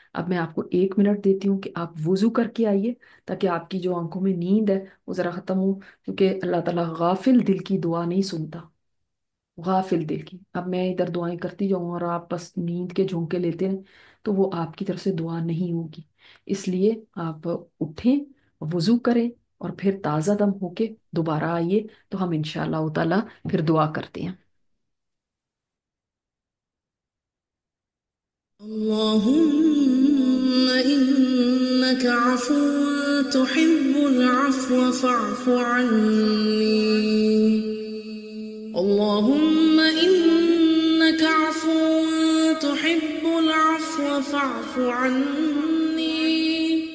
अब मैं आपको 1 मिनट देती हूँ कि आप वुजू करके आइए, ताकि आपकी जो आंखों में नींद है वो ज़रा ख़त्म हो, क्योंकि अल्लाह ताला गाफिल दिल की दुआ नहीं सुनता। गाफिल दिल की। अब मैं इधर दुआएं करती जाऊँ और आप बस नींद के झोंके लेते हैं, तो वो आपकी तरफ से दुआ नहीं होगी। इसलिए आप उठें, वुजू करें, और फिर ताज़ा दम होके दोबारा आइए, तो हम इंशाअल्लाह ताला फिर दुआ करते हैं। اللهم إنك عفو تحب العفو فاعف عني. اللهم إنك عفو تحب العفو فاعف عني.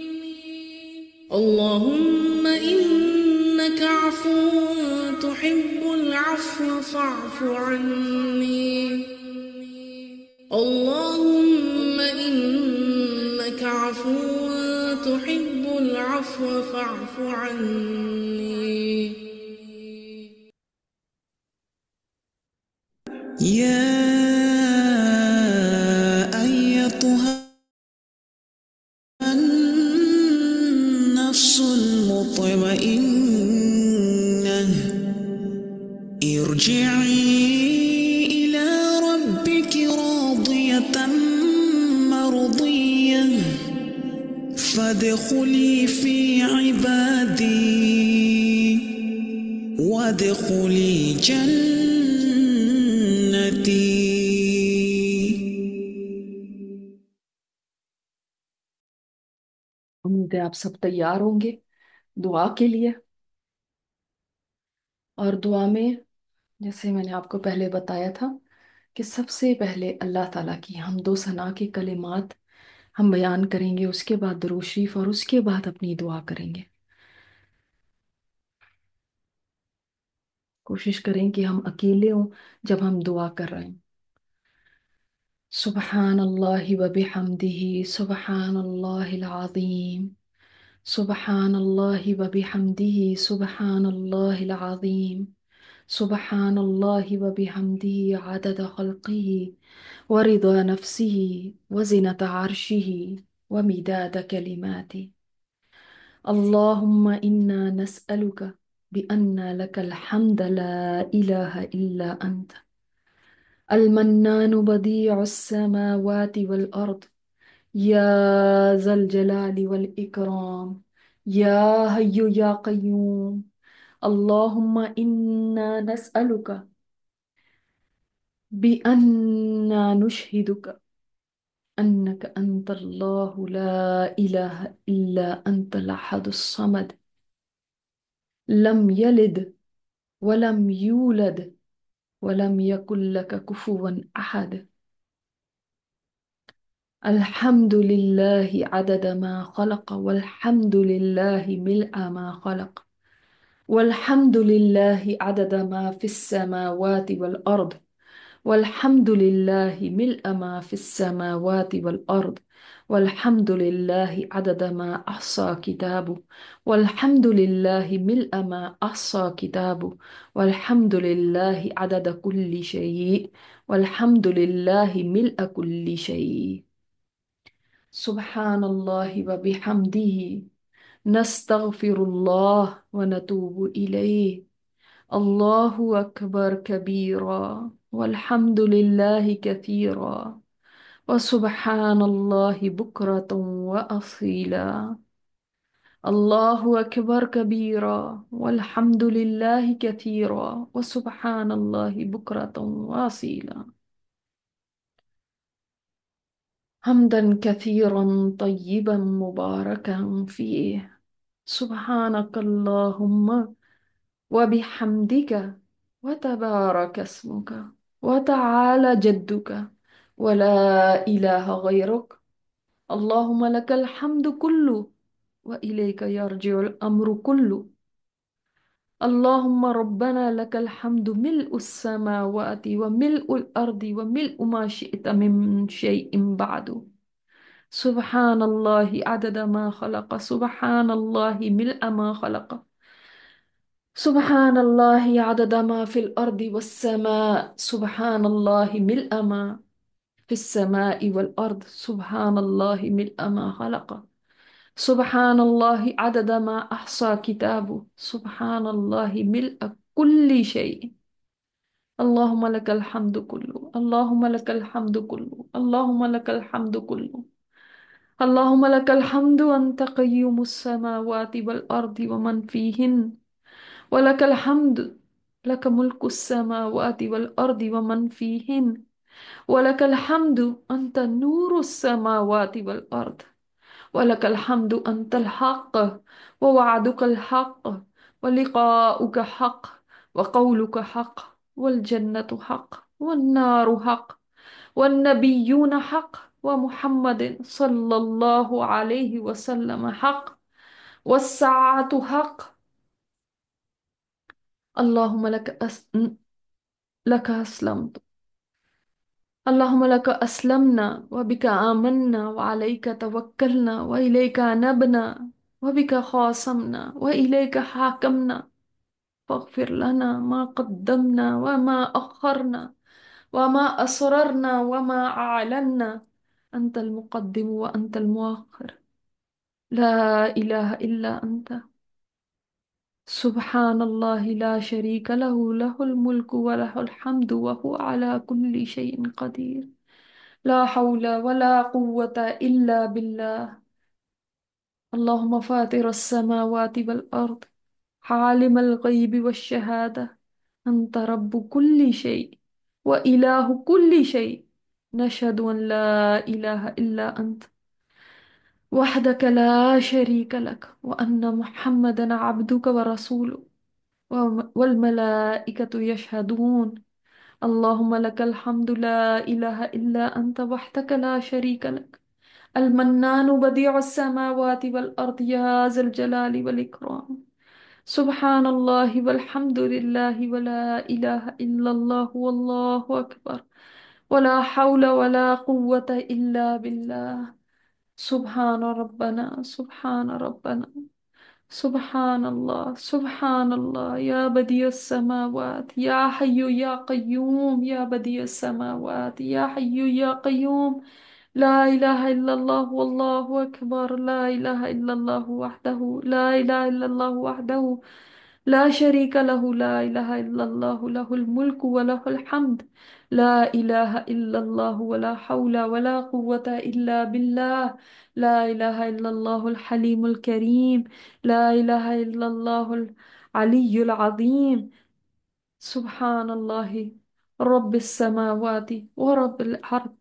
اللهم إنك عفو تحب العفو فاعف عني. اللهم إنك عفو تحب العفو فاعف عني. يا أيتها النفس المطمئنة ارجعي إلى ربك راضية مرضية فادخلي في عبادي وادخلي جنتي. उम्मीद है आप सब तैयार होंगे दुआ के लिए। और दुआ में, जैसे मैंने आपको पहले बताया था, कि सबसे पहले अल्लाह ताला की हमदो सना के कलिमात हम बयान करेंगे, उसके बाद दुरूद शरीफ, और उसके बाद अपनी दुआ करेंगे। कोशिश करें कि हम अकेले हों जब हम दुआ कर रहे हैं। सुबहान अल्लाह व बिहम्दिही सुबहान अल्लाहिल अज़ीम। सुबहान अल्लाह व बिहम्दिही सुबहान अल्लाहिल अज़ीम। सुबहान अल्लाह व बिहम्दिही अदद खल्क़िही व रिदा नफ्सिही व ज़िनत अर्शिही व मिदाद कलिमातिही। अल्लाहुम्मा इन्ना नस्अलुका बिअन्ना लकल हम्द ला इलाहा इल्ला अंत المنان بديع السماوات والأرض يا ذا الجلال والإكرام يا حي يا قيوم. اللهم إنا نسألك بأننا نشهدك أنك أنت الله لا إله إلا أنت الأحد الصمد لم يلد ولم يولد ولم يكن لك كفوا أحد. الحمد لله عدد ما خلق والحمد لله ملء ما خلق والحمد لله عدد ما في السماوات والأرض والحمد لله ملء ما في السماوات والأرض والحمد لله عدد ما أحصى كتابه والحمد لله ملء ما أحصى كتابه والحمد لله عدد كل شيء والحمد لله ملء كل شيء. سبحان الله وبحمده نستغفر الله ونتوب إليه. الله أكبر كبيرا والحمد لله كثيرا وسبحان الله بكرة وأصيلا. الله أكبر كبيرا والحمد لله كثيرا وسبحان الله بكرة وأصيلا. حمدا كثيرا طيبا مباركا فيه. سبحانك اللهم وبحمدك وتبارك اسمك وتعالى جدك ولا إله غيرك. اللهم لك الحمد كله وإليك يرجع الأمر كله. اللهم ربنا لك الحمد ملء السماوات وملء الأرض وملء ما شئت من شيء بعد. سبحان الله عدد ما خلق سبحان الله ملء ما خلق سبحان الله عدد ما في الأرض والسماء سبحان الله ملء ما في السماء والأرض سبحان الله ملء ما خلق سبحان الله عدد ما أحصى كتابه سبحان الله ملء كل شيء اللهم لك الحمد كله اللهم لك الحمد كله اللهم لك الحمد كله اللهم لك الحمد أنت قيوم السماوات والأرض ومن فيهن ولك الحمد لك ملك السماوات والأرض ومن فيهن ولك الحمد أنت نور السماوات والأرض ولك الحمد أنت الحق ووعدك الحق ولقاؤك حق وقولك حق والجنة حق والنار حق والنبيون حق ومحمد صلى الله عليه وسلم حق والساعة حق اللهم لك أسلمت اللهم لك أسلمنا وبك آمنا وعليك توكلنا وإليك أنبنا وبك خاصمنا وإليك حاكمنا فاغفر لنا ما قدمنا وما أخرنا وما أسررنا وما أعلنا أنت المقدم وأنت المؤخر لا إله إلا أنت سبحان الله لا شريك له له الملك وله الحمد وهو على كل شيء قدير لا حول ولا قوة إلا بالله اللهم فاطر السماوات والأرض عالم الغيب والشهادة أنت رب كل شيء وإله كل شيء نشهد أن لا إله إلا أنت وحدك لا شريك لك وأن محمدا عبدك ورسولك والملائكة يشهدون اللهم لك الحمد لا إله إلا أنت وحدك لا شريك لك المنان بديع السماوات والأرض يا ذا الجلال والإكرام سبحان الله والحمد لله ولا إله إلا الله والله أكبر ولا حول ولا قوة إلا بالله سبحان ربنا سبحان ربنا سبحان الله سبحان الله يا بديع السماوات يا حي يا قيوم يا بديع السماوات يا حي يا قيوم لا إله إلا الله والله أكبر لا إله إلا الله وحده لا إله إلا الله وحده لا شريك له لا إله إلا الله له الملك وله الحمد لا إله إلا الله ولا حول ولا قوة إلا بالله لا إله إلا الله الحليم الكريم لا إله إلا الله العلي العظيم سبحان الله رب السماوات ورب الأرض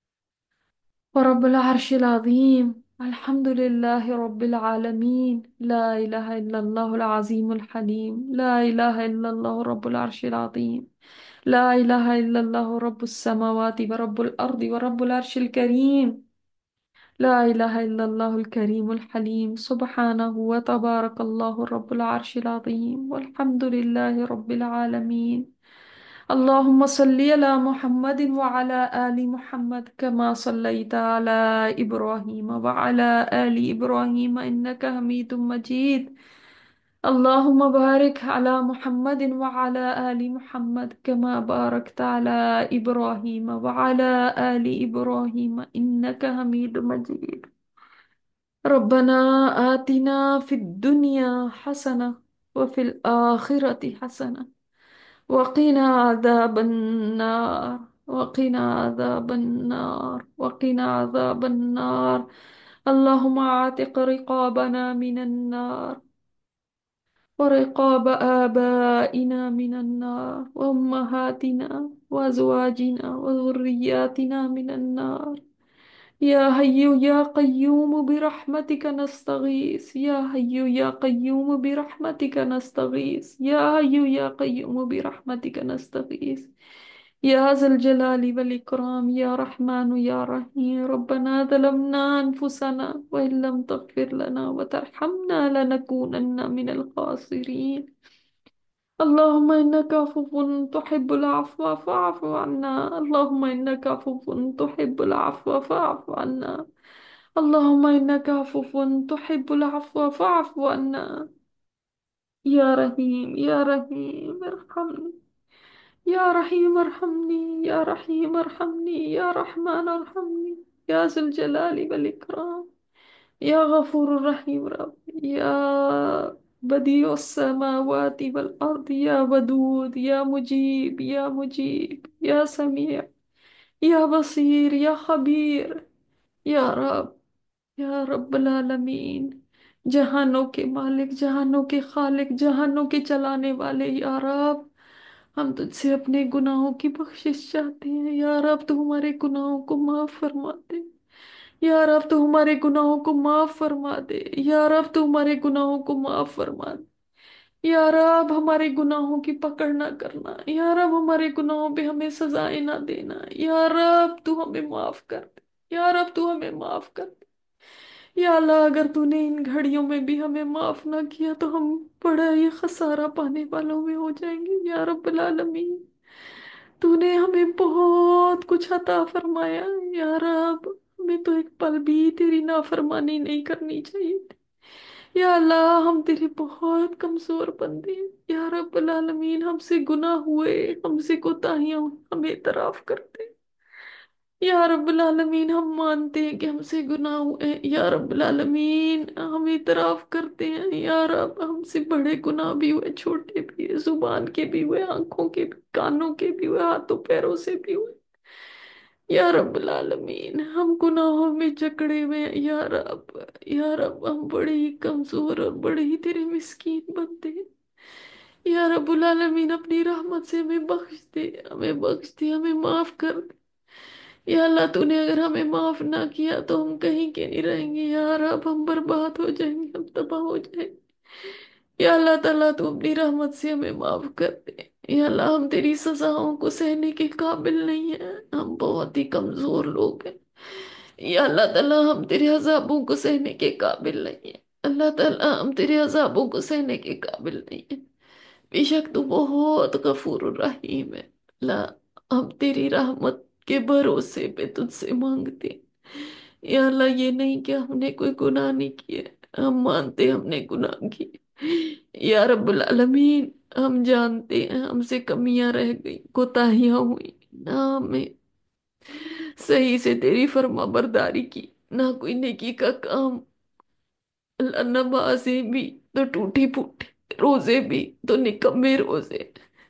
ورب العرش العظيم الحمد لله رب العالمين لا إله إلا الله العظيم الحليم لا إله إلا الله رب العرش العظيم لا إله إلا الله رب السماوات ورب الأرض ورب العرش الكريم لا إله إلا الله الكريم الحليم سبحانه وتبارك الله رب العرش العظيم والحمد لله رب العالمين اللهم صل على محمد وعلى آل محمد كما صليت على إبراهيم وعلى آل إبراهيم إنك حميد مجيد اللهم بارك على محمد وعلى آل محمد كما باركت على إبراهيم وعلى آل إبراهيم إنك حميد مجيد ربنا آتنا في الدنيا حسنة وفي الآخرة حسنة وقنا عذاب النار وقنا عذاب النار وقنا عذاب النار اللهم اعتق رقابنا من النار ورقاب آبائنا من النار وأمهاتنا وأزواجنا وذرياتنا من النار يا حي يا قيوم برحمتك نستغيث يا حي يا قيوم برحمتك نستغيث يا حي يا قيوم برحمتك نستغيث يا ذا الجلال والإكرام يا رحمن يا رحيم ربنا ظلمنا أنفسنا وإن لم تغفر لنا وترحمنا لنكونن من الخاسرين اللهم إنك عفو تحب العفو فاعف عنا اللهم إنك عفو تحب العفو فاعف عنا اللهم إنك عفو تحب العفو فاعف عنا يا رحيم يا رحيم ارحمني یا رحیم ارحمنی، یا رحیم ارحمنی، یا رحمان ارحمنی، یا ذو الجلال والاکرام، یا غفور الرحیم رب، یا بدیع السماوات والارض، یا ودود، یا مجیب، یا مجیب، یا سمیع، یا بصیر، یا خبیر، یا رب، یا رب العالمین، جہانوں کے مالک، جہانوں کے خالق، جہانوں کے چلانے والے، یا رب ہم تجھ سے اپنے گناہوں کی بخشش چاہتے ہیں، یا رب تو ہمارے گناہوں کو معاف فرما دے، یا رب تو ہمارے گناہوں کو معاف فرما دے، یا رب تو ہمارے گناہوں کو معاف فرما دے، یا رب ہمارے گناہوں کی پکڑ نہ کرنا، یا رب ہمارے گناہوں پہ ہمیں سزائیں نہ دینا، یا رب تو ہمیں معاف کر دے، یا رب تو ہمیں معاف کر دے، یا اللہ اگر تو نے ان گھڑیوں میں بھی ہمیں معاف نہ کیا تو ہم بڑا ہی خسارہ پانے والوں میں ہو جائیں گے، یا رب العالمین تو نے ہمیں بہت کچھ عطا فرمایا، یا رب ہمیں تو ایک پل بھی تیری نافرمانی نہیں کرنی چاہیے تھی، یا اللہ ہم تیرے بہت کمزور بندے ہیں، یا رب العالمین ہم سے گناہ ہوئے، ہم سے کوتاہیاں ہمیں اعتراف کرتے، یا رب العالمین ہم مانتے ہیں کہ ہم سے گناہ ہوئے ہیں، یا رب العالمین ہم اعتراف کرتے ہیں، یا رب ہم سے بڑے گناہ بھی ہوئے، چھوٹے بھی ہوئے، زبان کے بھی ہوئے، آنکھوں کے بھی، کانوں کے بھی ہوئے، ہاتھوں پیروں سے بھی ہوئے، یا رب العالمین ہم گناہوں میں جکڑے ہوئے ہیں، یا رب ہم بڑے ہی کمزور اور بڑے ہی تیرے مسکین بنتے ہیں، یا رب العالمین اپنی رحمت سے ہمیں بخش دے، ہمیں بخش دے، ہمیں معاف کر دے، یا اللہ تو نے اگر ہمیں معاف نہ کیا تو ہم کہیں کے نہیں رہیں گے، یا رب ہم برباد ہو جائیں گے، ہم تباہ ہو جائیں گے، یا اللہ تعالیٰ تو اپنی رحمت سے ہمیں معاف کر دے، یا اللہ ہم تیری سزاؤں کو سہنے کے قابل نہیں ہیں، ہم بہت ہی کمزور لوگ ہیں، یا اللہ تعالیٰ ہم تیرے عذابوں کو سہنے کے قابل نہیں ہیں، اللہ تعالیٰ ہم تیرے عذابوں کو سہنے کے قابل نہیں ہیں، بے شک تو بہت غفور الرحیم ہے، اللہ ہم تیری رحمت کے بھروسے پہ تجھ سے مانگتے ہیں، یا اللہ یہ نہیں کہ ہم نے کوئی گناہ نہیں کیے، ہم مانتے ہم نے گناہ کیے، یا رب العالمین ہم جانتے ہیں ہم سے کمیاں رہ گئی، کوتاہیاں ہوئی، نہ ہمیں صحیح سے تیری فرما برداری کی، نہ کوئی نیکی کا کام، اللہ نمازیں بھی تو ٹوٹی پھوٹی، روزے بھی تو نکمے روزے،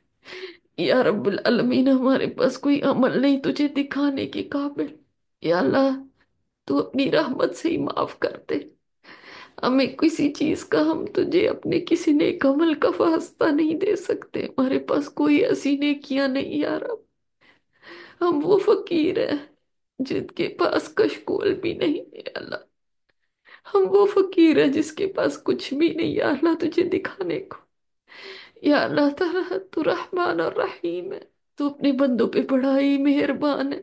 یا رب العالمین ہمارے پاس کوئی عمل نہیں تجھے دکھانے کے قابل، یا اللہ تو اپنی رحمت سے ہی معاف کر دے، ہمیں کسی چیز کا، ہم تجھے اپنے کسی نیک عمل کا واسطہ نہیں دے سکتے، ہمارے پاس کوئی ایسی نیکیاں نہیں، یا رب ہم وہ فقیر ہیں جن کے پاس کشکول بھی نہیں، یا اللہ ہم وہ فقیر ہیں جس کے پاس کچھ بھی نہیں، یا اللہ تجھے دکھانے کو، یا اللہ تعالیٰ تو رحمان اور رحیم ہے، تو اپنے بندوں پہ بڑا ہی مہربان ہے،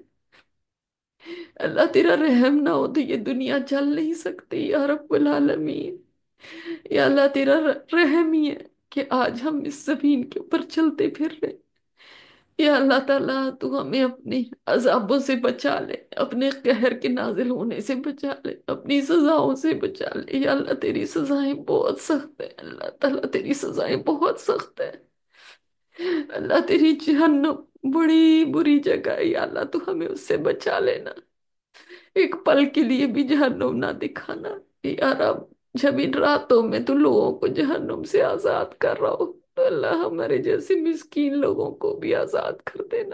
اللہ تیرا رحم نہ ہو تو یہ دنیا چل نہیں سکتی، یا رب العالمین یا اللہ تیرا رحم ہی ہے کہ آج ہم اس زمین کے اوپر چلتے پھر رہے، یا اللہ تعالیٰ تو ہمیں اپنے عذابوں سے بچا لے، اپنے قہر کے نازل ہونے سے بچا لے، اپنی سزاؤں سے بچا لے، یا اللہ تیری سزائیں بہت سخت ہیں، اللہ تعالیٰ تیری سزائیں بہت سخت ہیں، اللہ تیری جہنم بڑی بری جگہ ہے، یا اللہ تو ہمیں اس سے بچا لینا، ایک پل کے لیے بھی جہنم نہ دکھانا، یا رب جب ان راتوں میں تو لوگوں کو جہنم سے آزاد کر رہا ہو تو اللہ ہمارے جیسے مسکین لوگوں کو بھی آزاد کر دینا،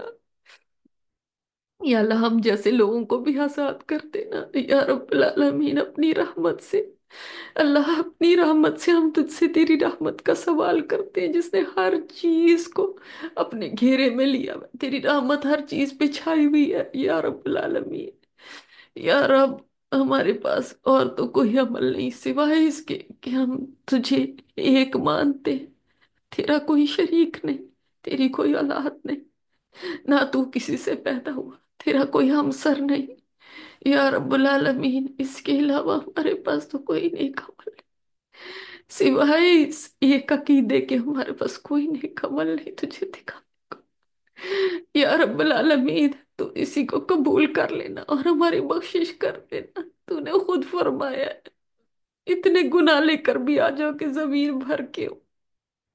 یا اللہ ہم جیسے لوگوں کو بھی آزاد کر دینا، یا رب العالمین اپنی رحمت سے، اللہ اپنی رحمت سے ہم تجھ سے تیری رحمت کا سوال کرتے ہیں جس نے ہر چیز کو اپنے گھیرے میں لیا ہوا ہے، تیری رحمت ہر چیز پہ چھائی ہوئی ہے، یا رب العالمین یا رب ہمارے پاس اور تو کوئی عمل نہیں سوائے اس کے کہ ہم تجھے ایک مانتے ہیں، تیرا کوئی شریک نہیں، تیری کوئی اولاد نہیں، نہ تو کسی سے پیدا ہوا، تیرا کوئی ہمسر نہیں، یا رب العالمین اس کے علاوہ ہمارے پاس تو کوئی نیک عمل نہیں، سوائے اس ایک عقیدے کے ہمارے پاس کوئی نیک عمل نہیں تجھے دکھانے کو، یا رب العالمین تو اسی کو قبول کر لینا اور ہماری بخشش کر دینا، تو نے خود فرمایا ہے اتنے گناہ لے کر بھی آ جاؤ کہ زمین بھر کے ہو،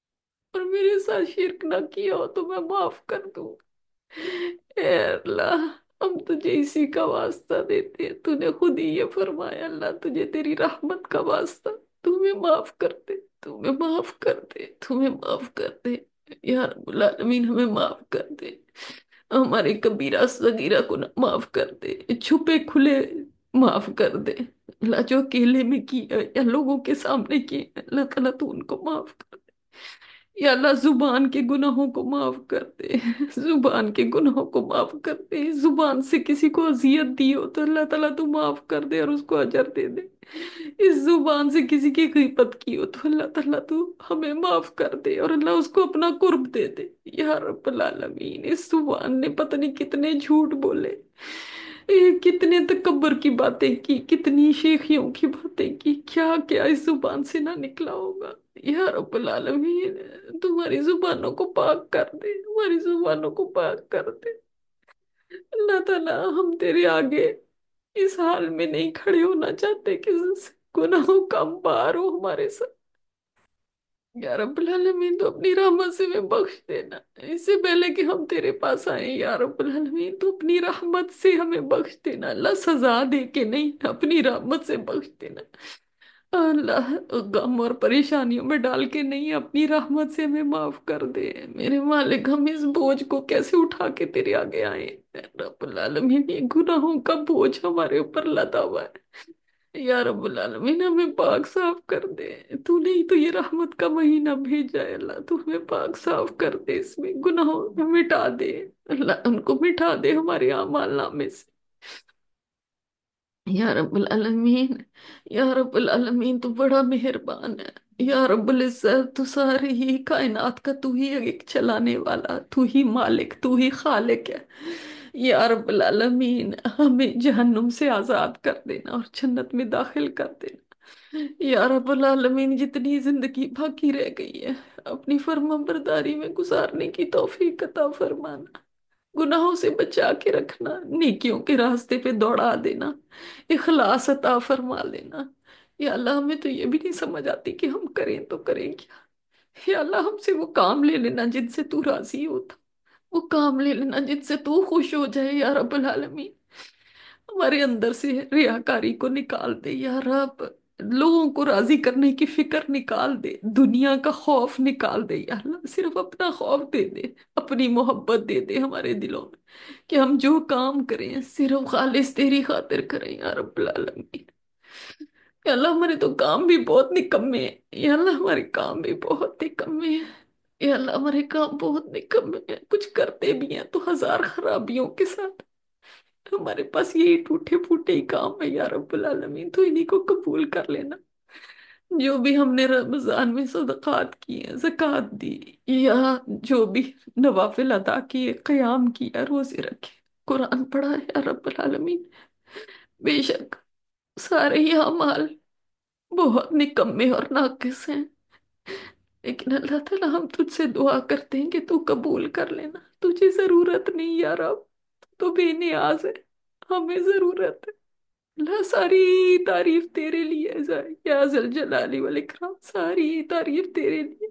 اور میرے ساتھ شرک نہ کیا ہو تو میں معاف کر دوں۔ اے اللہ، ہم تجھے اسی کا واسطہ دیتے ہیں، تو نے خود ہی یہ فرمایا اللہ تجھے تیری رحمت کا واسطہ، تو ہمیں معاف کر دے، تو ہمیں معاف کر دے، تو ہمیں معاف کر دے۔ یا رب العالمین ہمیں معاف کر دے، ہمارے کبیرہ صغیرہ کو معاف کر دے، چھپے کھلے معاف کر دے اللہ، جو اکیلے میں کیا یا لوگوں کے سامنے کیے اللہ تعالیٰ تو ان کو معاف کر دے۔ یا اللہ زبان کے گناہوں کو معاف کر دے، زبان کے گناہوں کو معاف کر دے، زبان سے کسی کو اذیت دی ہو تو اللہ تعالیٰ تو معاف کر دے اور اس کو اجر دے دے۔ اس زبان سے کسی کی غیبت کی ہو تو اللہ تعالیٰ تو ہمیں معاف کر دے اور اللہ اس کو اپنا قرب دے دے۔ یا رب العالمین، اس زبان نے پتہ نہیں کتنے جھوٹ بولے، کتنے تکبر کی باتیں کی، کتنی شیخیوں کی باتیں کی، کیا کیا اس زبان سے نہ نکلا ہوگا۔ یا رب العالمین تمہاری زبانوں کو پاک کر دے، ہماری زبانوں کو پاک کر دے اللہ تعالیٰ۔ ہم تیرے آگے اس حال میں نہیں کھڑے ہونا چاہتے کہ گناہوں کا بار ہو ہمارے ساتھ۔ یا رب العالمین تو اپنی رحمت سے ہمیں بخش دینا، اس سے پہلے کہ ہم تیرے پاس آئیں یا رب العالمین تو اپنی رحمت سے ہمیں بخش دینا اللہ، سزا دے کے نہیں، اپنی رحمت سے بخش دینا اللہ، غم اور پریشانیوں میں ڈال کے نہیں، اپنی رحمت سے ہمیں معاف کر دے میرے مالک۔ ہم اس بوجھ کو کیسے اٹھا کے تیرے آگے آئیں رب العالمین، یہ گناہوں کا بوجھ ہمارے اوپر لدا ہوا ہے یا رب العالمین، ہمیں پاک صاف کر دے۔ تو نہیں تو یہ رحمت کا مہینہ بھیجا ہے اللہ، تو ہمیں پاک صاف کر دے، اس میں گناہوں کو مٹا دے اللہ، ان کو مٹا دے ہمارے اعمال نامے سے یا رب العالمین۔ یا رب العالمین تو بڑا مہربان ہے یا رب العزت، تو ساری ہی کائنات کا تو ہی ایک چلانے والا، تو ہی مالک، تو ہی خالق ہے یا رب العالمین، ہمیں جہنم سے آزاد کر دینا اور جنت میں داخل کر دینا یا رب العالمین۔ جتنی زندگی باقی رہ گئی ہے اپنی فرما برداری میں گزارنے کی توفیق عطا فرمانا، گناہوں سے بچا کے رکھنا، نیکیوں کے راستے پہ دوڑا دینا، اخلاص عطا فرما لینا یا اللہ۔ ہمیں تو یہ بھی نہیں سمجھ آتی کہ ہم کریں تو کریں کیا یا اللہ، ہم سے وہ کام لے لینا جن سے تو راضی ہوتا، وہ کام لے لینا جن سے تو خوش ہو جائے یا رب العالمین۔ ہمارے اندر سے ریاکاری کو نکال دے یا رب، لوگوں کو راضی کرنے کی فکر نکال دے، دنیا کا خوف نکال دے یا اللہ، صرف اپنا خوف دے دے، اپنی محبت دے دے ہمارے دلوں میں کہ ہم جو کام کریں صرف خالص تیری خاطر کریں یا رب العالمین۔ یا اللہ ہمارے تو کام بھی بہت نکمے ہیں یا اللہ، ہمارے کام بھی بہت نکمے ہیں یا اللہ، ہمارے کام بہت نکمے ہیں، کچھ کرتے بھی ہیں تو ہزار خرابیوں کے ساتھ، ہمارے پاس یہی ٹوٹے پھوٹے ہی کام ہے یا رب العالمین، تو انہی کو قبول کر لینا۔ جو بھی ہم نے رمضان میں صدقات کیے، زکوٰۃ دی یا جو بھی نوافل ادا کیے، قیام کیا، روزے رکھے، قرآن پڑھا ہے یا رب العالمین، بے شک سارے ہی اعمال بہت نکمے اور ناقص ہیں، لیکن اللہ تعالیٰ ہم تجھ سے دعا کرتے ہیں کہ تو قبول کر لینا، تجھے ضرورت نہیں یا رب، تو بے نیاز ہے، ہمیں ضرورت ہے اللہ۔ ساری تعریف تیرے لیے ہے یا ذل جلال والاکرام، ساری تعریف تیرے لیے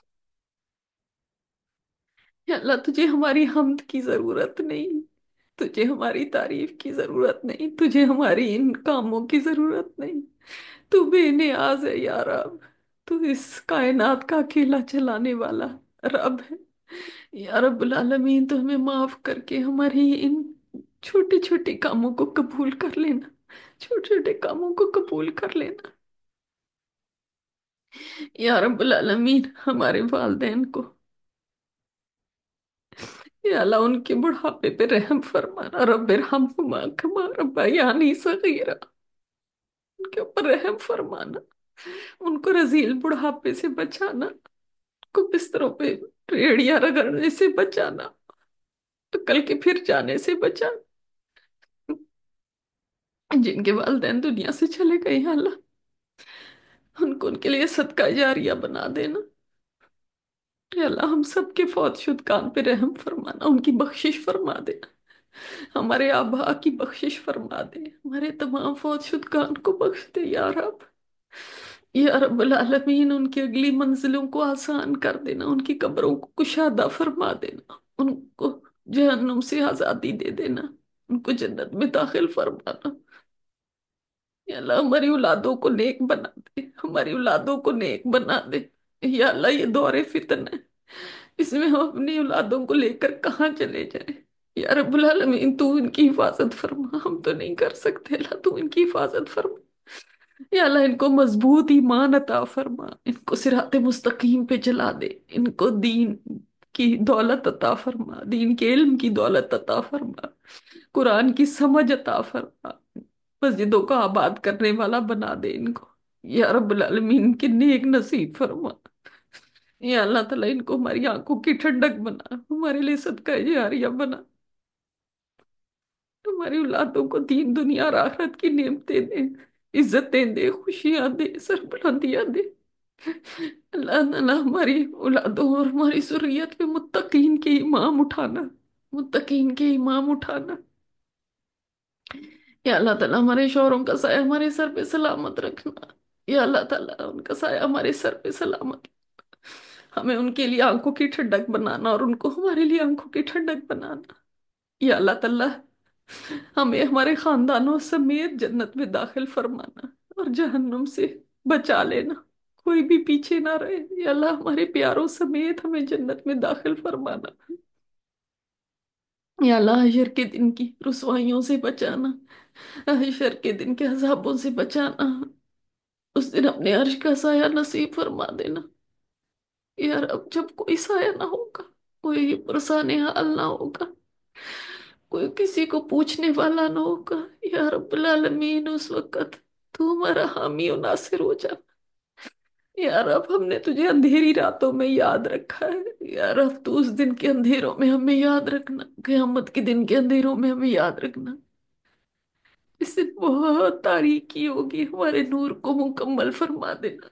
یا اللہ، تجھے ہماری حمد کی ضرورت نہیں، تجھے ہماری تعریف کی ضرورت نہیں، تجھے ہماری ان کاموں کی ضرورت نہیں، تو بے نیاز ہے یا رب، تو اس کائنات کا اکیلا چلانے والا رب ہے یا رب العالمین، تو ہمیں معاف کر کے ہماری ان چھوٹے چھوٹے کاموں کو قبول کر لینا، چھوٹے چھوٹے کاموں کو قبول کر لینا یا رب العالمین۔ ہمارے والدین کو یا اللہ ان کے بڑھاپے پہ رحم فرمانا، رب ارحمہما کما ربیانی صغیرا، ان کے اوپر رحم فرمانا، ان کو رذیل بڑھاپے سے بچانا، ان کو بستروں پہ ریڑیاں رگڑنے سے بچانا، کل کے پھر جانے سے بچانا، جن کے والدین دنیا سے چلے گئے ہیں اللہ، ان کو ان کے لیے صدقہ جاریہ بنا دینا یا اللہ۔ ہم سب کے فوت شدگان پہ رحم فرمانا، ان کی بخشش فرما دینا، ہمارے آبا کی بخشش فرما دے، ہمارے تمام فوت شدگان کو بخش دے یا رب या रब्बुल आलमीन उनकी अगली मंजिलों को आसान कर देना, उनकी कब्रों को कुशादा फरमा देना, उनको जहन्नुम से आजादी दे देना, उनको जन्नत में दाखिल फरमाना। या अल्लाह हमारी औलादों को नेक बना दे, हमारी औलादों को नेक बना दे। या अल्लाह ये दौरे फितन है, इसमें हम अपनी औलादों को लेकर कहाँ चले जाएं। या रब्बुल आलमीन तू इनकी हिफाजत फरमा, हम तो नहीं कर सकते, अल्लाह तू इनकी हिफाजत फरमा। या अल्लाह इनको मजबूत ईमान अता फरमा, इनको सिराते मुस्तकीम पे चला दे, इनको दीन की दौलत अता फरमा, दीन के इल्म की दौलत अता फरमा, कुरान की समझ अता फरमा, मस्जिदों को आबाद करने वाला बना दे इनको। या रब्बुल आलमीन के नेक नसीब फरमा। या अल्लाह ताला इनको हमारी आंखों की ठंडक बना, हमारे लिए सदका जारिया बना, हमारी औलादों को दीन दुनिया और आखिरत की नेमतें दे, इज्जतें दे, खुशियां दे, सरबुलंदियां दे। अल्लाह ताला हमारी औलादों और हमारी जुर्रियत पे मुत्तकीन के इमाम उठाना, मुत्तकीन के इमाम उठाना। या अल्लाह ताला हमारे शौहरों का साया हमारे सर पे सलामत रखना। या अल्लाह ताला उनका साया हमारे सर पे सलामत, हमें उनके लिए आंखों की ठंडक बनाना और उनको हमारे लिए आंखों की ठंडक बनाना। या अल्लाह ताला हमें हमारे खानदानों समेत जन्नत में दाखिल फरमाना और जहन्नुम से बचा लेना, कोई भी पीछे ना रहे। या अल्लाह हमारे प्यारों समेत हमें जन्नत में दाखिल फरमाना। या अल्लाह हशर के दिन की रुसवाइयों से बचाना, हशर के दिन के अजाबों से बचाना, उस दिन अपने अर्श का साया नसीब फरमा देना। यार अब जब कोई साया ना होगा, कोई परेशान हाल ना होगा, कोई किसी को पूछने वाला ना होगा, या रब्बुल आलमीन उस वक्त तू हमारा हामी और नासिर हो जा। यार अब हमने तुझे अंधेरी रातों में याद रखा है, यार अब तू उस दिन के अंधेरों में हमें याद रखना, क़यामत के दिन के अंधेरों में हमें याद रखना। इस दिन बहुत तारीकी होगी, हमारे नूर को मुकम्मल फरमा देना।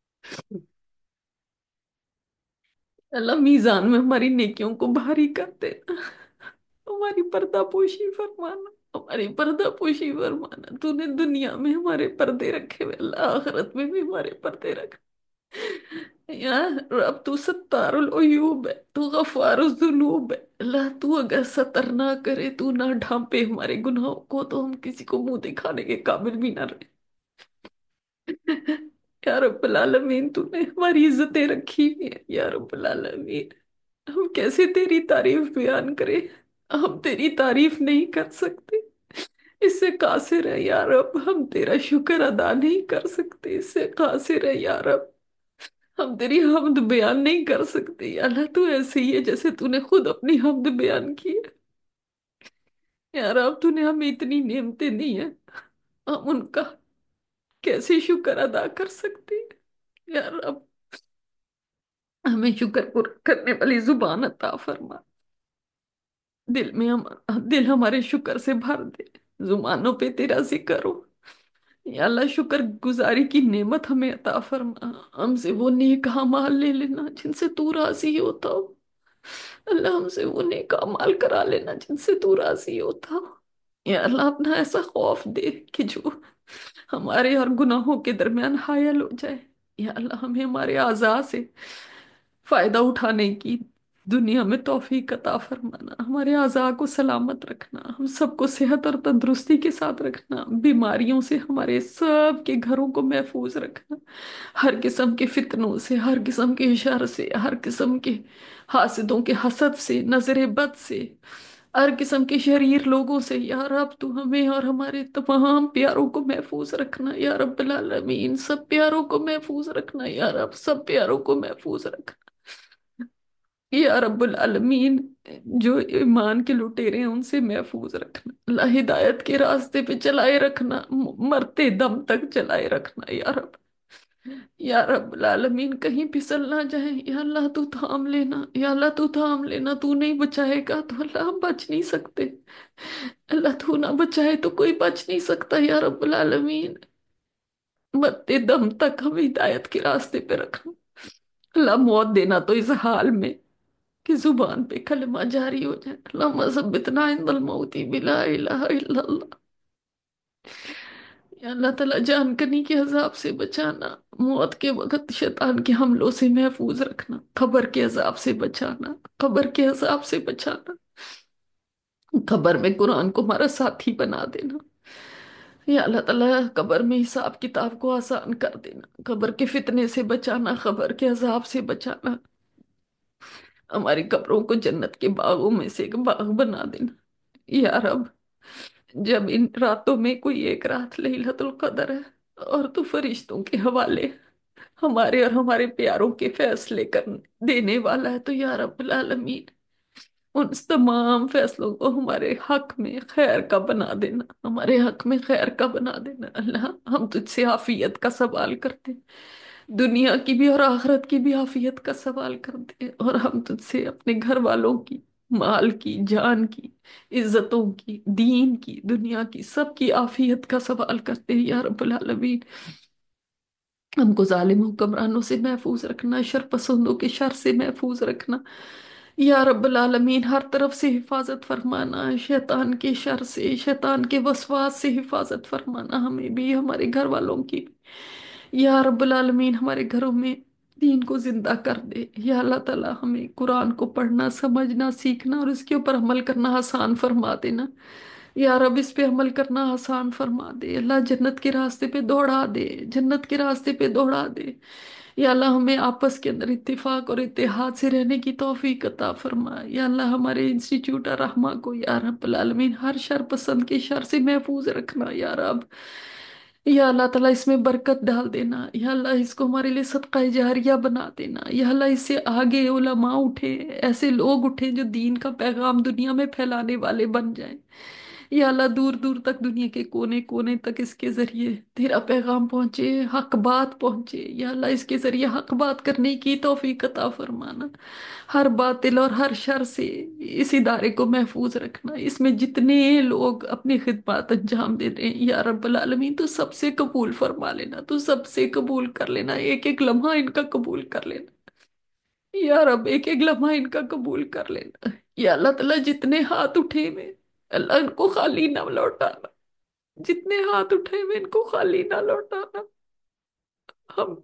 अल्लाह मीजान में हमारी नेकियों को भारी कर देना, हमारी पर्दापोशी फरमाना, हमारी पर्दापोशी फरमाना। तूने दुनिया में हमारे पर्दे रखे हुए, अल्लाह आखिरत में भी हमारे पर्दे रख। यार अब तू सत्तारुल उयूब है, तू गफारुल जुनूब है। अल्लाह तू अगर सतर ना करे, तू ना ढांपे हमारे गुनाहों को, तो हम किसी को मुंह दिखाने के काबिल भी ना रहे। या रब्बुल आलमीन तूने हमारी इज्जतें रखी हुई है। या रब्बुल आलमीन हम कैसे तेरी तारीफ बयान करें, हम तेरी तारीफ नहीं कर सकते, इससे कासिर है यार। अब हम तेरा शुक्र अदा नहीं कर सकते, इससे कासिर है यार। अब हम तेरी हमद बयान नहीं कर सकते। या अल्लाह तू ऐसे ही है जैसे तूने खुद अपनी हमद बयान की है। यार अब तूने हमें इतनी नेमतें दी है, हम उनका कैसे शुक्र अदा कर सकते हैं। यार अब हमें शुक्र पूरा करने वाली जुबान अता फरमा, दिल में हम दिल हमारे शुक्र से भर दे, जुबानों पे तेरा जिक्र हो। या अल्लाह शुक्र गुजारी की नेमत हमें अता फरमा, हमसे वो नेक अमाल ले लेना जिनसे तू राजी होता हो। अल्लाह हमसे वो नेक अमाल करा लेना जिनसे तू राजी होता हो। या अल्लाह अपना ऐसा खौफ दे कि जो हमारे और गुनाहों के दरमियान हायल हो जाए। या अल्लाह हमें हमारे आज़ा से फायदा उठाने की दुनिया में तौफीक अता फरमाना, हमारे आज़ा को सलामत रखना, हम सबको सेहत और तंदुरुस्ती के साथ रखना, बीमारियों से हमारे सब के घरों को महफूज रखना, हर किस्म के फितनों से, हर किस्म के शर से, हर किस्म के हासिदों के हसद से, नजर बद से, हर किस्म के शरीर लोगों से। या रब तू हमें और हमारे तमाम प्यारों को महफूज रखना। या रब्बुल आलमीन सब प्यारों को महफूज रखना। या रब सब प्यारों को महफूज रखना। या रब्बुल आलमीन जो ईमान के लुटेरे हैं उनसे महफूज रखना, अल्लाह हिदायत के रास्ते पे चलाए रखना, मरते दम तक चलाए रखना। या रब, या रब्बुल आलमीन कहीं फिसल ना जाए। या अल्लाह तू थाम लेना, या अल्लाह तू थाम लेना, तू नहीं बचाएगा तो अल्लाह हम बच नहीं सकते। अल्लाह तू ना बचाए तो कोई बच नहीं सकता। या रब्बुल आलमीन मरते दम तक हमें हिदायत के रास्ते पे रखना। अल्लाह मौत देना तो इस हाल में कि जुबान पे कलमा जारी हो जाए, अल्लाहुम्मा सब्बितना इंदल मौती बिला इलाहा इल्लल्लाह। یا اللہ تعالیٰ جان کنی کے عذاب سے بچانا، موت کے وقت شیطان کے حملوں سے محفوظ رکھنا، قبر کے عذاب سے بچانا، قبر کے عذاب سے بچانا، قبر میں قرآن کو ہمارا ساتھی بنا دینا۔ یا اللہ تعالیٰ قبر میں حساب کتاب کو آسان کر دینا، قبر کے فتنے سے بچانا، قبر کے عذاب سے بچانا، ہماری قبروں کو جنت کے باغوں میں سے ایک باغ بنا دینا۔ یا رب، جب ان راتوں میں کوئی ایک رات لیلۃ القدر ہے اور تو فرشتوں کے حوالے ہمارے اور ہمارے پیاروں کے فیصلے کر دینے والا ہے، تو یا رب العالمین ان تمام فیصلوں کو ہمارے حق میں خیر کا بنا دینا، ہمارے حق میں خیر کا بنا دینا۔ اللہ، ہم تجھ سے عافیت کا سوال کرتے ہیں، دنیا کی بھی اور آخرت کی بھی عافیت کا سوال کرتے ہیں، اور ہم تجھ سے اپنے گھر والوں کی، مال کی، جان کی، عزتوں کی، دین کی، دنیا کی، سب کی عافیت کا سوال کرتے ہیں یا رب العالمین۔ ہم کو ظالم حکمرانوں سے محفوظ رکھنا، شر پسندوں کے شر سے محفوظ رکھنا یا رب العالمین، ہر طرف سے حفاظت فرمانا، شیطان کے شر سے، شیطان کے وسواس سے حفاظت فرمانا، ہمیں بھی ہمارے گھر والوں کی بھی یا رب العالمین۔ ہمارے گھروں میں دین کو زندہ کر دے یا اللہ تعالیٰ، ہمیں قرآن کو پڑھنا، سمجھنا، سیکھنا اور اس کے اوپر عمل کرنا آسان فرما دینا یا رب، اس پہ عمل کرنا آسان فرما دے اللہ، جنت کے راستے پہ دوڑا دے، جنت کے راستے پہ دوڑا دے یا اللہ، ہمیں آپس کے اندر اتفاق اور اتحاد سے رہنے کی توفیق عطا فرما یا اللہ، ہمارے انسٹیٹیوٹ الرحمہ کو یا رب العالمین ہر شر پسند کے شر سے محفوظ رکھنا یا رب، یا اللہ تعالیٰ اس میں برکت ڈال دینا یا اللہ، اس کو ہمارے لیے صدقہ جاریہ بنا دینا یا اللہ، اس سے آگے علماء اٹھے، ایسے لوگ اٹھے جو دین کا پیغام دنیا میں پھیلانے والے بن جائیں یا اللہ، دور دور تک، دنیا کے کونے کونے تک اس کے ذریعے تیرا پیغام پہنچے، حق بات پہنچے یا اللہ، اس کے ذریعے حق بات کرنے کی توفیق عطا فرمانا، ہر باطل اور ہر شر سے اس ادارے کو محفوظ رکھنا، اس میں جتنے لوگ اپنی خدمات انجام دے رہے ہیں یا رب العالمین، تو سب سے قبول فرما لینا، تو سب سے قبول کر لینا، ایک ایک لمحہ ان کا قبول کر لینا یا رب، ایک ایک لمحہ ان کا قبول کر لینا یا اللہ تعالیٰ، جتنے ہاتھ اٹھے میں اللہ، ان کو خالی نہ لوٹانا، جتنے ہاتھ اٹھے میں ان کو خالی نہ لوٹانا، ہم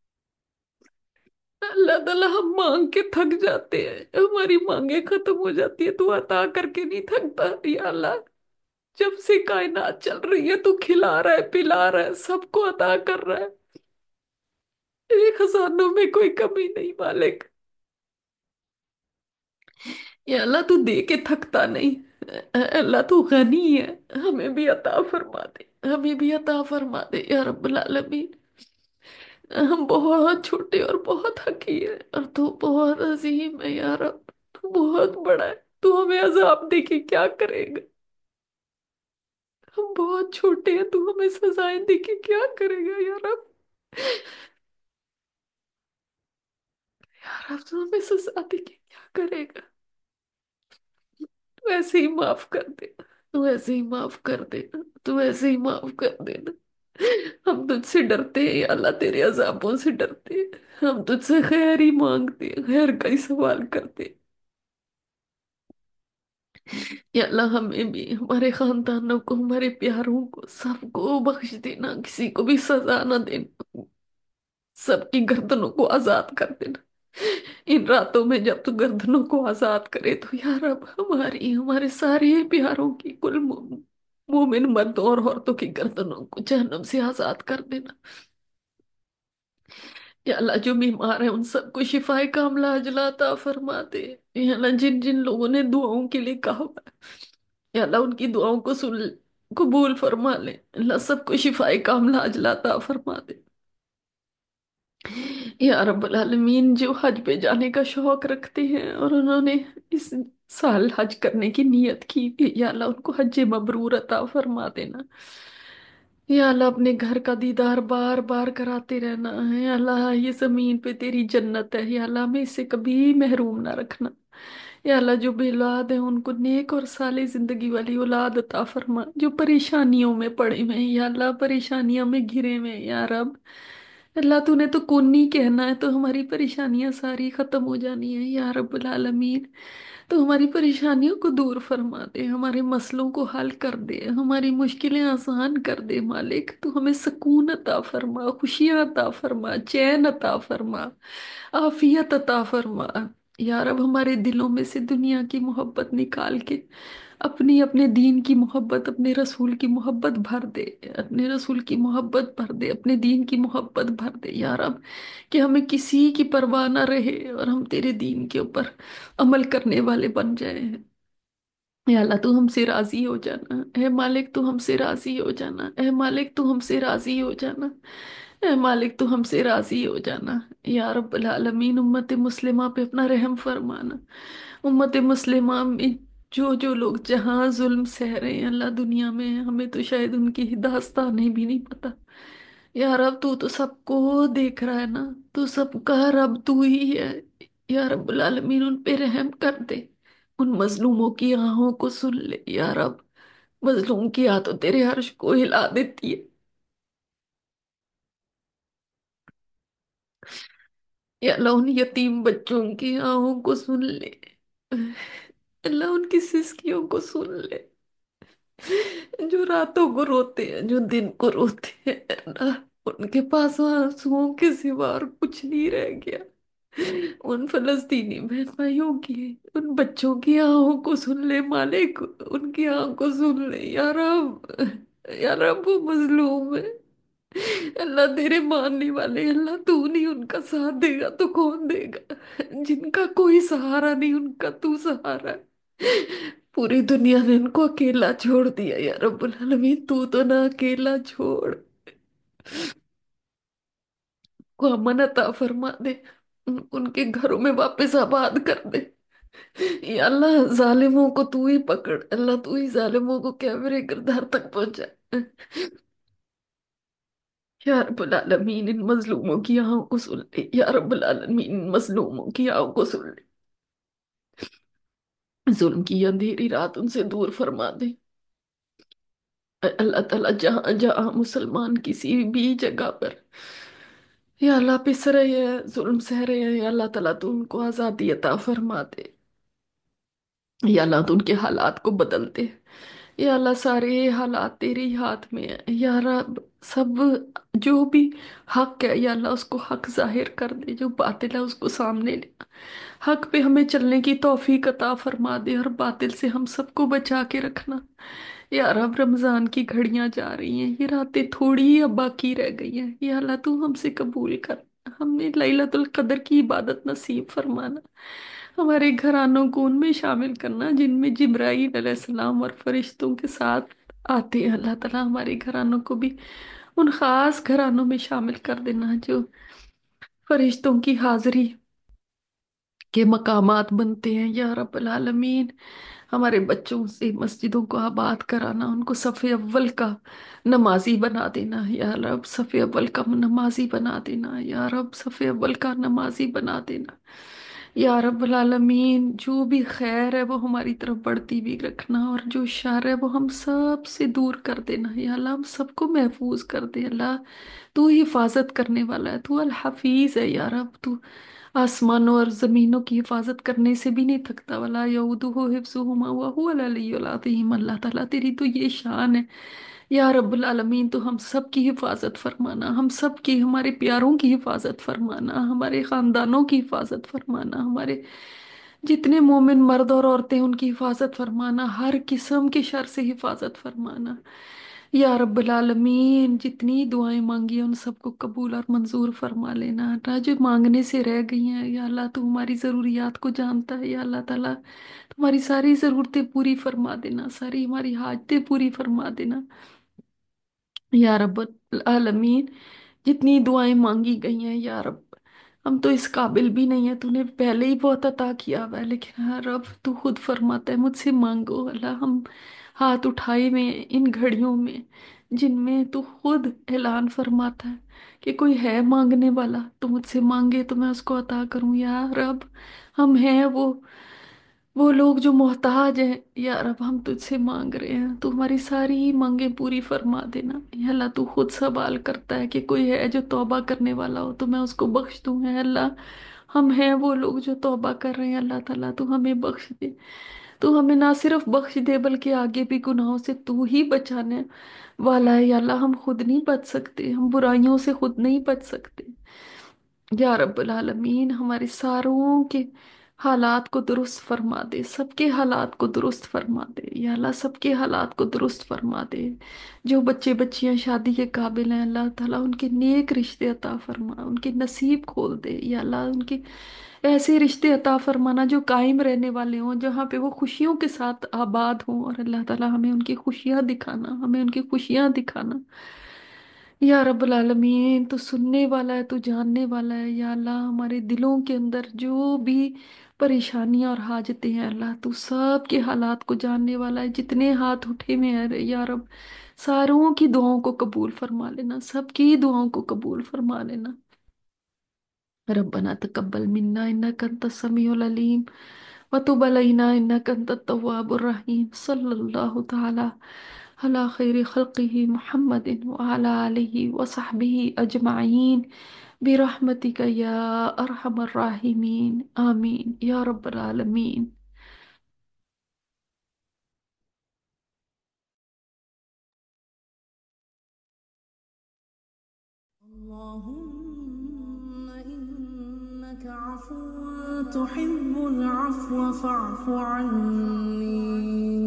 اللہ تعالیٰ، ہم مانگ کے تھک جاتے ہیں، ہماری مانگیں ختم ہو جاتی ہے، تو عطا کر کے نہیں تھکتا یا اللہ، جب سے کائنات چل رہی ہے تو کھلا رہا ہے، پلا رہا ہے، سب کو عطا کر رہا ہے، تیرے خزانوں میں کوئی کمی نہیں مالک یا اللہ، تو دے کے تھکتا نہیں، اے اللہ تو غنی ہے، ہمیں بھی عطا فرما دے، ہمیں بھی عطا فرما دے یا رب العالمین۔ ہم بہت چھوٹے اور بہت حقیر ہیں اور تو بہت عظیم ہے یا رب، تو بہت بڑا ہے، تو ہمیں عذاب دے کے کیا کرے گا؟ ہم بہت چھوٹے ہیں، تو ہمیں سزائیں دے کے کیا کرے گا یا رب؟ یا رب، تو ہمیں سزا دے کے کیا کرے گا؟ تو ایسے ہی معاف کر دینا، تو ایسے ہی معاف کر دینا، تو ایسے ہی معاف کر دینا۔ ہم تجھ سے ڈرتے ہیں یا اللہ، تیرے عذابوں سے ڈرتے ہیں، ہم تجھ سے خیر ہی مانگتے ہیں، خیر کا ہی سوال کرتے ہیں یا اللہ، ہمیں بھی، ہمارے خاندانوں کو، ہمارے پیاروں کو، سب کو بخش دینا، کسی کو بھی سزا نہ دینا، سب کی گردنوں کو آزاد کر دینا ان راتوں میں، جب تو گردنوں کو آزاد کرے تو یا رب، ہماری، ہمارے سارے پیاروں کی، کل مومن مردوں اور عورتوں کی گردنوں کو جہنم سے آزاد کر دینا یا اللہ، جو بیمار ہیں ان سب کو شفا کاملہ عاجلہ عطا فرما دے یا اللہ، جن جن لوگوں نے دعاؤں کے لیے کہا ہوا ہے یا اللہ، ان کی دعاؤں کو سن، قبول فرما لے اللہ، سب کو شفا کاملہ عاجلہ عطا فرما دے یا رب العالمین۔ جو حج پہ جانے کا شوق رکھتے ہیں اور انہوں نے اس سال حج کرنے کی نیت کی بھی، یا اللہ، ان کو حج مبرور عطا فرما دینا یا اللہ، اپنے گھر کا دیدار بار بار کراتے رہنا ہے یا اللہ، یہ زمین پہ تیری جنت ہے یا اللہ، ہمیں اس سے کبھی محروم نہ رکھنا یا اللہ، جو بے اولاد ہیں ان کو نیک اور صالح زندگی والی اولاد عطا فرما، جو پریشانیوں میں پڑے ہوئے ہیں یا اللہ، پریشانیوں میں گھرے ہوئے ہیں یا رب، अल्लाह तूने तो कौन नहीं कहना है, तो हमारी परेशानियां सारी खत्म हो जानी है या रब्बुल आलमीन। तो हमारी परेशानियों को दूर फरमा दे, हमारे मसलों को हल कर दे, हमारी मुश्किलें आसान कर दे मालिक। तू हमें सुकून अता फरमा, खुशियां अता फरमा, चैन अता फरमा, आफियत अता फरमा। यार अब हमारे दिलों में से दुनिया की मोहब्बत निकाल के अपनी, अपने दीन की मोहब्बत, अपने रसूल की मोहब्बत भर दे। अपने रसूल की मोहब्बत भर दे, अपने दीन की मोहब्बत भर दे यार अब, कि हमें किसी की परवाह ना रहे और हम तेरे दीन के ऊपर अमल करने वाले बन जाए। या अल्लाह तू हमसे राजी हो जाना, ए मालिक तू हमसे राजी हो जाना, ए मालिक तू हमसे राजी हो जाना, ए मालिक तू हमसे राजी हो जाना। या रब्बल आलमीन, उम्मत मुस्लिमा पे अपना रहम फरमाना। उम्मत मुस्लिमा में जो जो लोग जहाँ जुल्म सह रहे हैं अल्लाह दुनिया में, हमें तो शायद उनकी दास्तानें भी नहीं पता। यार अब तू तो सबको देख रहा है ना, तू सबका रब तू ही है। या रब्बुल आलमीन उन पे रहम कर दे, उन मजलूमों की आहों को सुन ले यार अब। मजलूम की आह तो तेरे अर्श को हिला देती है। या अल्लाह उन यतीम बच्चों की आहों को सुन ले, अल्लाह उनकी सिसकियों को सुन ले, जो रातों को रोते हैं, जो दिन को रोते हैं अल्लाह। उनके पास आंसुओं के सिवा और कुछ नहीं रह गया। उन फलस्तीनी बहन भाइयों की, उन बच्चों की आहों को सुन ले मालिक, उनकी आहों को सुन ले यार अब। यार अब वो मजलूम है, अल्लाह तेरे मानने वाले, अल्लाह तू नहीं उनका साथ देगा तो कौन देगा। जिनका कोई सहारा नहीं उनका तू सहारा है। पूरी दुनिया ने उनको अकेला छोड़ दिया यार रब्बुल आलमीन, तू तो ना अकेला छोड़, को अमन अता फरमा दे, उनके घरों में वापस आबाद कर दे। या अल्लाह जालिमों को तू ही पकड़, अल्लाह तू ही जालिमों को कैमरे किरदार तक पहुंचा। या रब्बुल आलमीन इन मजलूमों की आहों को सुन ले, या रब्बुल आलमीन इन मजलूमों की आहों को सुन ले। जुल्म की अंधेरी रात उनसे दूर फरमा दे। अल्लाह ताला जहां जहां मुसलमान किसी भी जगह पर या अल्लाह पिस रहे हैं, जुल्म सह रहे हैं, या अल्लाह ताला तू उनको आजादी अता फरमा दे। या अल्लाह तू उनके हालात को बदल दे। या अल्लाह सारे हालात तेरे ही हाथ में है या रब। सब जो भी हक है या अल्लाह उसको हक जाहिर कर दे, जो बातिल है उसको सामने ले। हक पे हमें चलने की तौफीक अता फरमा दे और बातिल से हम सबको बचा के रखना। यार अब रमजान की घड़ियां जा रही हैं, ये रातें थोड़ी ही अब बाकी रह गई हैं, या अल्लाह तू हमसे कबूल कर, हमें लैलतुल कदर की इबादत नसीब फरमाना। हमारे घरानों को उनमें शामिल करना जिनमें जिब्राईल अलैहिस्सलाम और फरिश्तों के साथ आते हैं। अल्लाह ताला हमारे घरानों को भी उन खास घरानों में शामिल कर देना जो फरिश्तों की हाजिरी के मकामात बनते हैं या रब्बुल आलमीन। हमारे बच्चों से मस्जिदों को आबाद कराना, उनको सफ़े अव्वल का नमाजी बना देना या रब, सफ़े अव्वल का नमाजी बना देना या रब, सफ़े अव्वल का नमाजी बना देना या रब्बुल आलमीन। जो भी खैर है वो हमारी तरफ बढ़ती भी रखना और जो शर है वो हम सब से दूर कर देना या अल्लाह, हम सबको महफूज कर दे अल्लाह। तू हिफाजत करने वाला है, तू अल हफीज है या रब। तू आसमानों और जमीनों की हिफाजत करने से भी नहीं थकता, वाला यऊदुहु हिफ्ज़ुहुमा व हुवल अलियुल अज़ीम। अल्लाह ताला तेरी तो ये शान है या रब्बुल आलमीन। तो हम सब की हिफाजत फरमाना, हम सब की, हमारे प्यारों की हिफाजत फरमाना, हमारे खानदानों की हिफाजत फरमाना, हमारे जितने मोमिन मर्द और औरतें उनकी हिफाजत फरमाना, हर किस्म के शर से हिफाजत फरमाना या रब्बुल आलमीन। जितनी दुआएं मांगी हैं उन सबको कबूल और मंजूर फरमा लेना। ना जो मांगने से रह गई हैं या अल्लाह तू हमारी ज़रूरियात को जानता है या अल्लाह ताला, तुम्हारी सारी ज़रूरतें पूरी फरमा देना, सारी हमारी हाजतें पूरी फरमा देना या रब्बुल आलमीन। जितनी दुआएं मांगी गई हैं या रब, हम तो इस काबिल भी नहीं है, तूने पहले ही बहुत अता किया हुआ है, लेकिन हाँ रब तू खुद फरमाता है मुझसे मांगो अल्लाह। हम हाथ उठाए हुए हैं इन घड़ियों में जिनमें तू खुद ऐलान फरमाता है कि कोई है मांगने वाला तो मुझसे मांगे तो मैं उसको अता करूं या रब। हम हैं वो وہ لوگ جو محتاج ہیں یا رب، ہم تجھ سے مانگ رہے ہیں، تو ہماری ساری مانگیں پوری فرما دینا یا اللہ۔ تو خود سوال کرتا ہے کہ کوئی ہے جو توبہ کرنے والا ہو تو میں اس کو بخش دوں، ہے اللہ۔ ہم ہیں وہ لوگ جو توبہ کر رہے ہیں اللہ تعالیٰ، تو ہمیں بخش دے۔ تو ہمیں نہ صرف بخش دے بلکہ آگے بھی گناہوں سے تو ہی بچانے والا ہے یا اللہ۔ ہم خود نہیں بچ سکتے، ہم برائیوں سے خود نہیں بچ سکتے یا رب العالمین۔ ہمارے ساروں کے حالات کو درست فرما دے، سب کے حالات کو درست فرما دے یا اللہ، سب کے حالات کو درست فرما دے۔ جو بچے بچیاں شادی کے قابل ہیں اللہ تعالیٰ، ان کے نیک رشتے عطا فرما، ان کے نصیب کھول دے یا اللہ۔ ان کے ایسے رشتے عطا فرمانا جو قائم رہنے والے ہوں، جہاں پہ وہ خوشیوں کے ساتھ آباد ہوں، اور اللہ تعالیٰ ہمیں ان کی خوشیاں دکھانا، ہمیں ان کی خوشیاں دکھانا یا رب العالمین۔ تو سننے والا ہے، تو جاننے والا ہے یا اللہ۔ ہمارے دلوں کے اندر جو بھی پریشانیاں اور حاجتیں ہیں اللہ، تو سب کے حالات کو جاننے والا ہے۔ جتنے ہاتھ اٹھے ہوئے ہیں یا رب، ساروں کی دعاؤں کو قبول فرما لینا، سب کی دعاؤں کو قبول فرما لینا۔ ربنا تقبل منا انك انت السميع العليم وتب علينا انك انت التواب الرحيم، صلى الله تعالى على خير خلقه محمد وعلى آله وصحبه أجمعين برحمتك يا أرحم الراحمين، آمين يا رب العالمين۔ اللهم إنك عفو تحب العفو فاعف عني.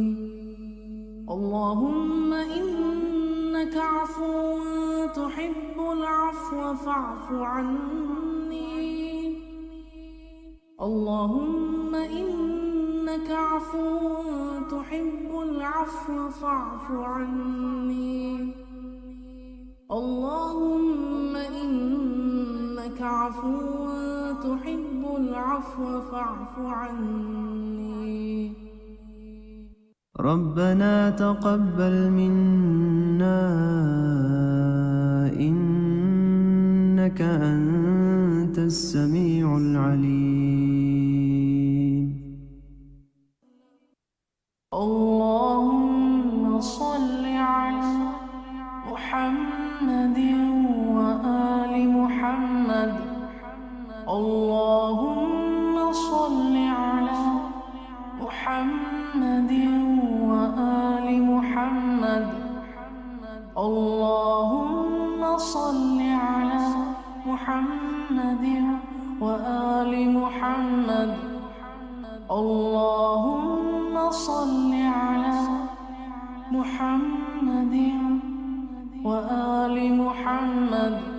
اللهم إنك عفو تحب العفو فاعف عني. اللهم إنك عفو تحب العفو فاعف عني. اللهم إنك عفو تحب العفو فاعف عني. ربنا تقبل منا إنك أنت السميع العليم. اللهم صل على محمد وآل محمد. اللهم صل على محمد وآل محمد. اللهم صل على محمد وآل محمد. اللهم صل على محمد وآل محمد.